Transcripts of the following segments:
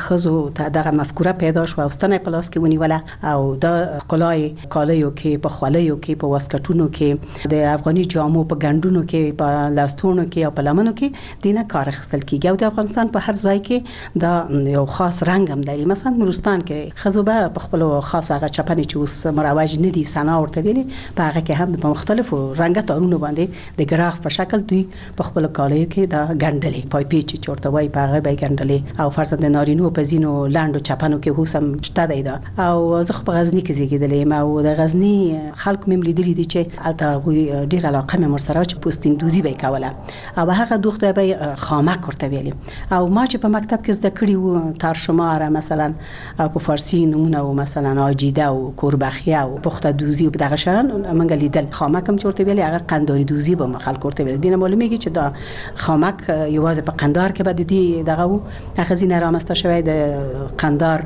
خزو ته دغه مفکوره پیدا شو او ستنه په لاس کې ونیوله او د خلای کالیو کې په خولایو کې په واسکټونو کې د افغاني جامو په ګندونو کې په لاستونو کې او په لمنو کې دینه کار اخیستل کیږي او د افغانستان په هر ځای کې دا یو خاص رنگ هم لري. مثلا نورستان کې خزو به په خپل خاص هغه چپنې چې اوس مروج نه دي سنا ورته ویلي په هغه کې هم په مختلفو رنګه تارونو باندې د ګراف په شکل دوی په خپل کالیو کې دا ګندلې پای پیچ چورته وای په هغه به ګندلې او فرضاً د نارینو په زینو لاندو چپنو کې هوسم شته دی دا. او زه په غزنی کې زیږیدلې ما او د غزنی خلکو مم لیدلې دي چې البته ډیر علاقه مې مرسره چې پوستین دوزی به کوله او هغه دوخته به خامک ورته ویلي او ما چې په مکتب کې زده کړی و ترشماره مثلا په فارسی نمونه او مثلا اجیده او کوربخیه او پخته دوزی او دغه شان منګ لیدل خامک هم چورته ویلي هغه قنداری دوزی به خلک ورته ویل دینه معلومیږي چې دا خامک یوازې په قندار کې به دي دغه خزینه رامسته شوی د قندار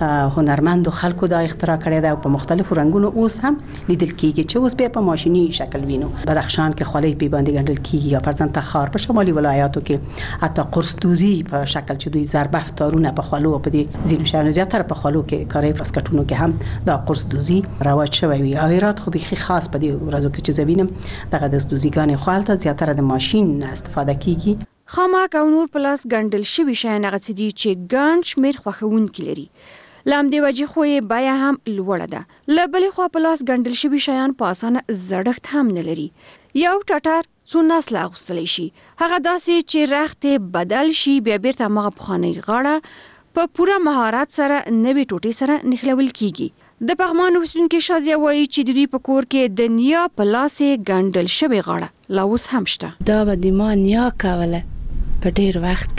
هنرمند خلکو دا اختراع کړی دا په مختلفو رنگونو اوس هم لیدل کیږي چې اوس به په ماشيني شکل وینو. بدخشان کې خولۍ په باندې ګندل کیږي یا فرضاً تخار په شمالي ولایاتو کې حتی قرص دوزی په شکل چې دوی ضربف تارونه په خولو په دې زینو شان زیاتره په خولو کې کاري فسکټونو کې هم دا قرص دوزی رواج شوی وي. او هرات خو به خاص په دې ورځو کې چې زوینم دغه د دوزیګان خالته زیاتره د ماشين استفاده کیږي. خامک او نور پلاس ګندل شوی شای نه غڅدي چې ګان شمیر خوخون کلري لام دی وجه خوې بیا هم لوړه ده لبلې خو پلاس ګندل شوی شایان په اسانه زړښت هم نه لري. یو ټټر څو نسل اغوستلی شي هغه داسې چې رخت بدل شي بیا بیرته مغه بخانه غاړه په پوره مهارت سره نوې ټوټې سره نخلول کیږي. د پغمان اوسونکو شازیا وایي چې د دوی په کور کې د نیا پلاسې ګندل شوی غاړه لا اوس هم شته. دا به د ما نیا کوله په ډیر وخت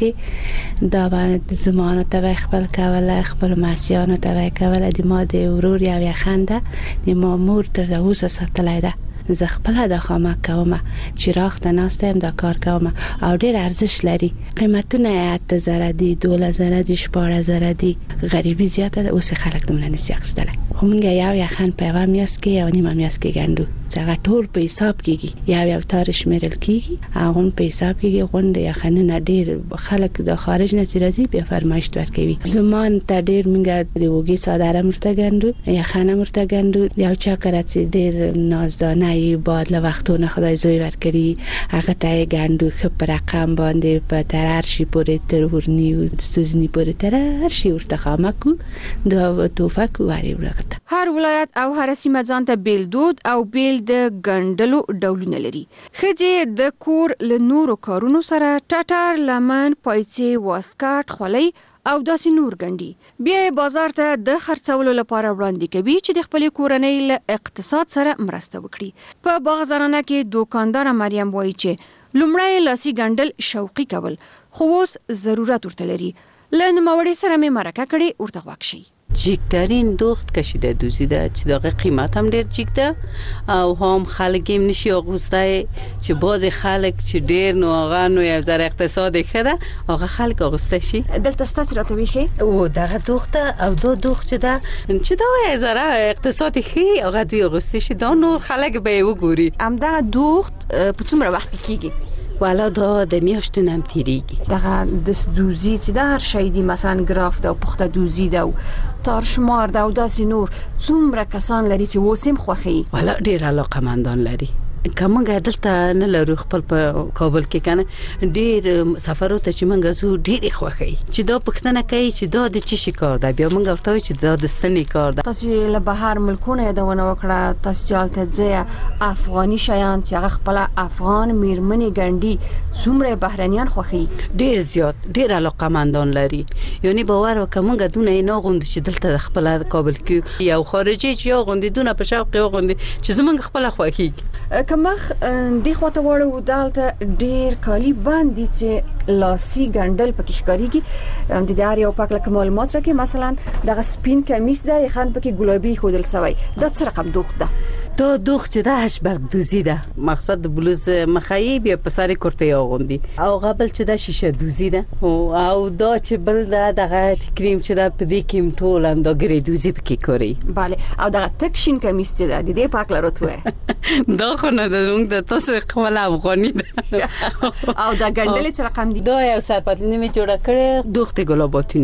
کې دا باندې زمانه ته خپل کوله خپل ماسیانو ته کوله د ما د ورور یا خنده د ما مور تر اوسه ساتلای ده. زه خپل د خامک کوم چې راخته ناستم دا کار کوم او ډیر ارزش لري. قیمتونه 8000 دي 12000 دي 14000 دي غریبي زیاته اوس خلک دمن نسی اخستله. خو مونږ یو خان په میاس کې یو نیمه میاس کې ګندو څنګه ټول په حساب کېږي یو تاریخ شمیرل کېږي هغه په حساب کېږي غونډه یا خننه ډیر خلک د خارج نه راځي په فرمایش ورکوي. زمان ته ډیر مونږ د وګي ساده مرته ګندو یا خانه مرته ګندو یو چا کړه ډیر نازدانه بعد له وختونه خدای زوی ورکړي هغه ته ګندو خپ رقم باندې په ترر شي پورې تر ورنی او سوزنی پورې ترر شي ورته خامکو د توفک واري ورغته. هر ولایت او هر سیمه ځان ته بیل دود او بیل د ګندلو ډولونه لري. خځې د کور له نورو کارونو سره ټټر لمن پایڅې واسکټ خولۍ او داسې نور ګندي بیا بازار ته د خرڅولو لپاره وړاندې کوي چې د خپل کورنۍ له اقتصاد سره مرسته وکړي. په باغزرانه کې دوکاندار مریم وایي چې لومړی لاسي ګندل شوقي کول خو اوس ضرورت ورته لري. له نوموړي سره مې مرکه کړې ورته غوږ شي. جیکترین دوخت کشیده دوزیده چې دغه قیمت هم ډیر جیک ده او هم خلک هم نشي اغوسته چې باز خلک چې ډیر نو هغه نو یو ذره اقتصاد خده هغه خلک اغوسته شي. دلته ستاسو راته ویخي او دغه دوخته او دو دوخت چې دا یو ذره اقتصاد خي هغه دوی اغوسته شي دا نور خلک به وګوري. ام دا دوخت په څومره وخت کېږي؟ والا دا د میاشتو نم تیریږي. دغه د دوزی چې د هر شی دی مثلا ګراف دا پخته دوزی دا تار شمار دا او داسې نور څومره کسان لري چې وسیم خوخي؟ والا ډیر علاقه مندان لري. کومه دلته نه لرو خپل په کابل کې کنه ډیر سفرو ته چې منګه زو ډیر خوخي چې دا پښتنه کوي چې دا د چی کار ده بیا منګه ورته چې دا د ستنې کار ده. تاسو له بهر ملکونه یادونه وکړه تاسو چالت ځای افغاني شیان چې هغه خپل افغان میرمنې ګندي څومره بهرنیان خوخي؟ ډیر زیات ډیر علاقه مندان لري. یعنی باور وکمنګه دونه نه غوند چې دلته خپل کابل کې یو خارجي چې یو غوندونه په شوق یو غوندي چې زمونږ خپل خوخي کمخ دی خواته وړو دالته ډیر کالی باندې چې لاسي ګندل پکې ښکاریږي. د دې یو پاک لکه معلومات راکې مثلا دغه سپین کمیس ده یې خان پکې ګلابي خودل سوی دا څه رقم دوخت ده؟ دا دوخت چې ده هشبرگ دوزی ده مقصد بلوز مخیب یا پسر کرته آغوندی او قبل چې ده شیشه دوزی ده او دا چې بل ده دغه کریم چې ده پدی کم طول هم دا گری دوزی پکی کاری. بله او دغه تکشین کمیس چې ده دیده پاک لروتوه دا خونه ده اونگ ده تاسو قبل افغانی ده او دا گندلی چه رقم دی؟ دا یو سرپتلینی می جوڑا کرده دوخت گلاباتونی ده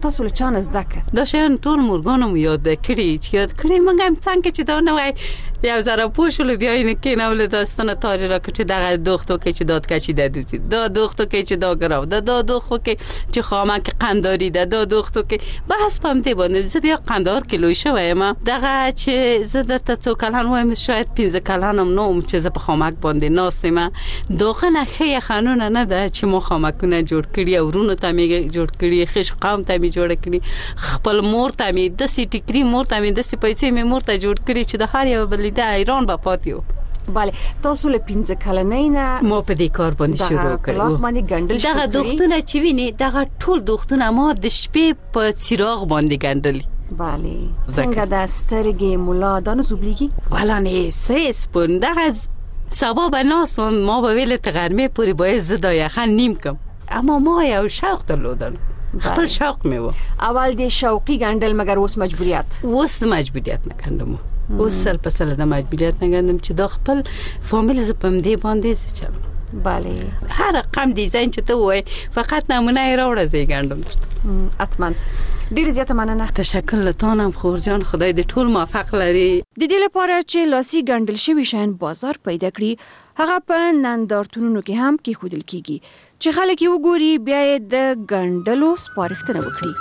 تاسو له چانه زده کړ؟ دا شیان ټول مورګانو مو یاد کړي چې یاد کړي موږ هم څنګه چې دا نه وای یو ذره پوښول بیا یې کېنول داستان تاری را کړي دغه دوختو کې چې داد کشی ده دوزی دا دوختو کې چې دا ګراو دا دوختو کې چې خامک قنداری ده دا دوختو کې بحث پم دی باندې زه بیا قندار کې لوی شوم دغه چې زه د تاسو کلان وایم شاید 15 کلانم نوم چې زه په خامک باندې ناستم دوغه نه خې قانون نه ده چې مو خامکونه جوړ کړی او ورونو ته می جوړ کړی خش قوم ته می جوړ کړی خپل مور ته می د سي ټیکري مور ته می د سي پیسې می مور ته جوړ کړی چې د هر یو بل د ایران په پاتیو. بله تاسو له 15 کلنۍ نه ما په دې کار باندې شروع کړو. لاس باندې ګندل شو. دغه دوختونه چې ویني دغه ټول دوختونه ما د شپې په څراغ باندې ګندل. بله څنګه د سترګې مولا دانو زوبلیږي ولا نه سیس پون دغه سبب ناس ما به ویل تغرمه پوری باید زدا یخن نیم کم اما ما یو شوق درلودن خپل شوق میو اول د شوقي ګندل مگر اوس مجبوریت نکندم اوس سل په سل د مجبوریت نکندم چې دا خپل فامیل ز پم دی باندې چل. بله هر رقم دیزاین چې ته وای فقط نمونه راوړه زی ګندم اتمن ډیر زیاته مننه. تشکر لتانم خورجان خدای دې ټول موفق لري. د دې لپاره چې لاسي ګندل شوی شین بازار پیدا کړي هغه په نندارتونونو کې هم کې خودل کیږي چې خلک یې وګوري بیا یې د ګندلو سپارښتنه وکړي.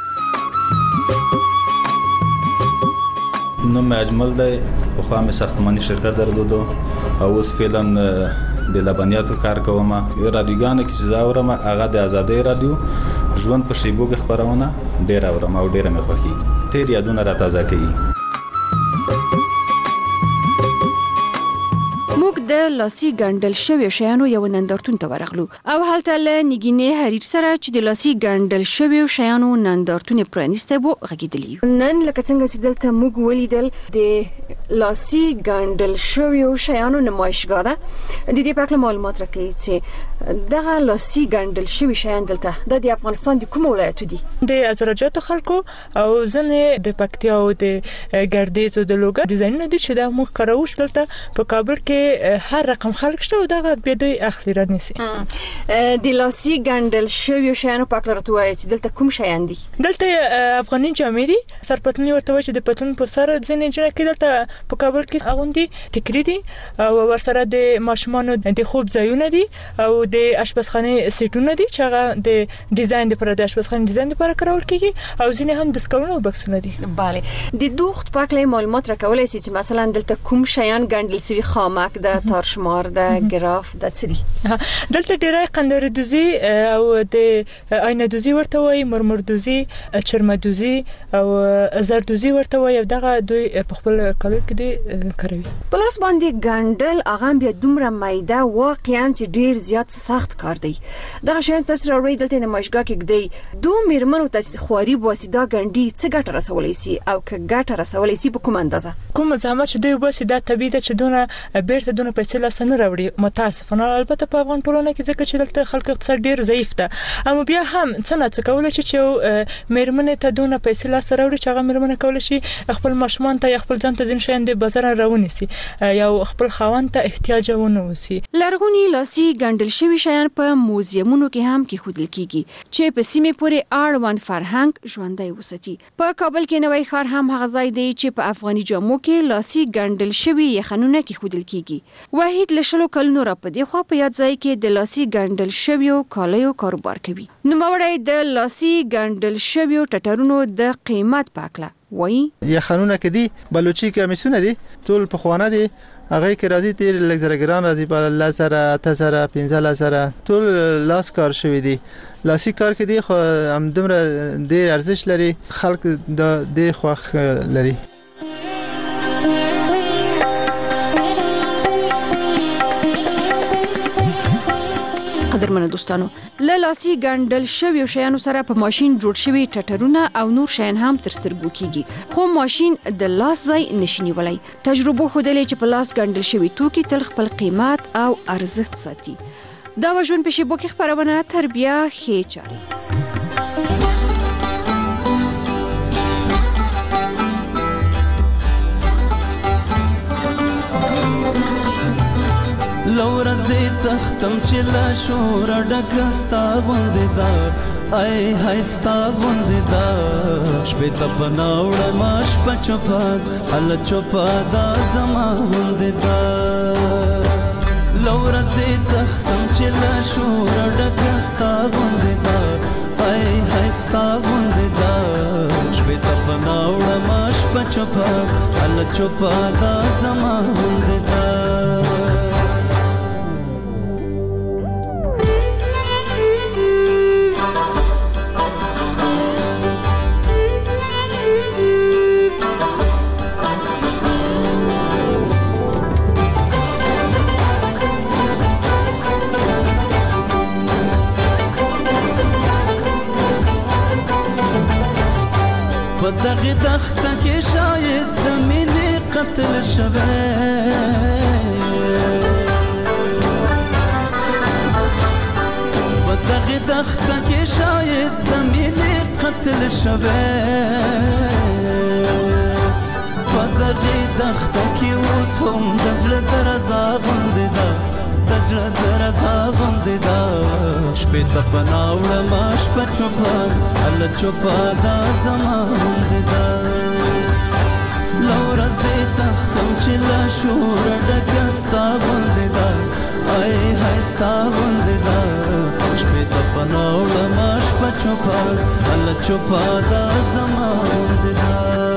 نوم اجمل دی په خوا مې ساختماني شرکت درلودو او اوس فعلا د لبنیاتو کار کوم. رادیوګانو کې چې زاورم هغه د آزادۍ رادیو ژوند په شیبو کې خبرونه ډیر اورم او ډیر مې خوښیږي تیر یادونه را تازه کوي. موږ د لاسي ګندل شوی شیانو یو نندارتون ته ورغلو او هلته له نګینې حریر سره چې د لاسي ګندل شوی شیانو نندارتون پرانیسته وو غږیدلی. نن لکه څنګه چې دلته موږ ولیدل د لاسي ګندل شوی شیانو نمایشګاه ده. د دې په اړه معلومات راکړئ چې دغه لاسي ګندل شوی شیان دلته د افغانستان د کوم ولایت دي؟ د ازرجاتو خلکو او ځنه د پکتیا او د ګردیز او د لوګر ډیزاینونه دي چې د موږ کاروش دلته په کابل کې هر رقم خلک شته او دغه به دوی اخلي رانیسي. د لاسي ګندل شوی شیانو په اړه راټوي چې دلته کوم شیان دي؟ دلته افغاني جامې دي سرپتنی ورته وایي چې د پتون په سر ځنې جوړ کړي دلته په کابل کې اغوندي ټیکری دي او ورسره د ماشومانو د خوب ځایونه دي او د اشپزخانه سیټونه دي چې هغه د ډیزاین لپاره د اشپزخانه ډیزاین لپاره کارول کیږي او ځینې هم د سکرونو بکسونه دي. bale د دوخت په اړه معلومات راکولای شي چې مثلا دلته کوم شیان ګندل سوي خامک د تارشمار د ګراف د څه دي؟ دلته ډیرای قندار دوزی او د آینه دوزی ورته وایي مرمر دوزی چرمه دوزی او زر دوزی ورته وایي دغه دوی په خپل کالو کې دي کوي. پلاس باندې ګندل هغه بیا دومره مایده واقعا چې ډیر زیات سخت کار دی. دغه شین تاسو راوړی دلته نمایشګاه کې دی دوه میرمنو تاسو خواري بواسیدا ګندی څه ګټه رسولای شي او که ګټه رسولای شي په کوم اندازه؟ کوم زحمت چې دوی بواسیدا طبيعي ده چې دونه بیرته دونه پیسې لاس نه راوړي متاسفانه البته په افغان ټولنه کې ځکه چې دلته خلک اقتصاد ډیر ضعیف ده اما بیا هم څنګه کولای شي چې میرمنې ته دونه پیسې لاس راوړي چې هغه میرمنې کولای شي خپل ماشومان ته خپل ځان ته ځین شین د بازار راونیسي یا خپل خاوند ته احتیاج ونه وسی. لرغونی لاسي ګندل شوی شیان په موزیمونو کې هم کې خودل کیږي چې په سیمه پورې اړوند فرهنګ ژوندۍ وساتي. په کابل کې نوی ښار هم هغه ځای دی چې په افغاني جامو کې لاسي ګندل شوی یخنونه کې خودل کیږي. وحید لشلو کلونو را په دی خو په یاد ځای کې د لاسي ګندل شوی کالیو کاروبار کوي. نو مورای د لاسي ګندل شوی ټټرونو د قیمت پاکله وای یخنونه کې دي بلوچي کمیسونه دي ټول په خوانه دي هغه کې راځي تیر لګزرګران راځي په لاسره تاسره 15 سره ټول لاس کار شوی دي. لاسي کار کې دي خو هم دومره ډیر ارزښت لري خلک د ډیر خوښ لري. قدرمنو دوستانو له لاسي ګندل شوی شیانو سره په ماشين جوړ شوی ټټرونه او نور شیان هم تر سترګو کیږي خو ماشين د لاس ځای نشي ولای. تجربه خودلې چې په لاس ګندل شوی توکي تل خپل قیمت او ارزښت ساتي. دا وژن په شیبو کې خبرونه تربیه خې چاري. لورزه تختم چې لا شور ډکستا باندې دا ای هستا غوندې دا شپې ته پناوړه ما شپه چوپه هله چوپه دا زما غوندې دا لورځې تختم چې له شوره ډکه ستا غوندې دا ای هستا غوندې دا شپې ته پناوړه ما شپه چوپه هله چوپه دا زما غوندې دا دغه دخته کې شاید د مینې قتل شوی په دغه دخته کې شاید د مینې قتل شوی په دغه دخته کې اوس هم د زړه درزا غوندې ده د زړه درزا غوندې ده شپې ته پناوړه ما شپه چوپه هله چوپه دا زما غوندې ده له ورځې تختم چې له شوره ډکه ستا غوندې ده ای های ستا غوندې ده شپې ته پناوړه ما شپه چوپه هله چوپه دا زما غوندې ده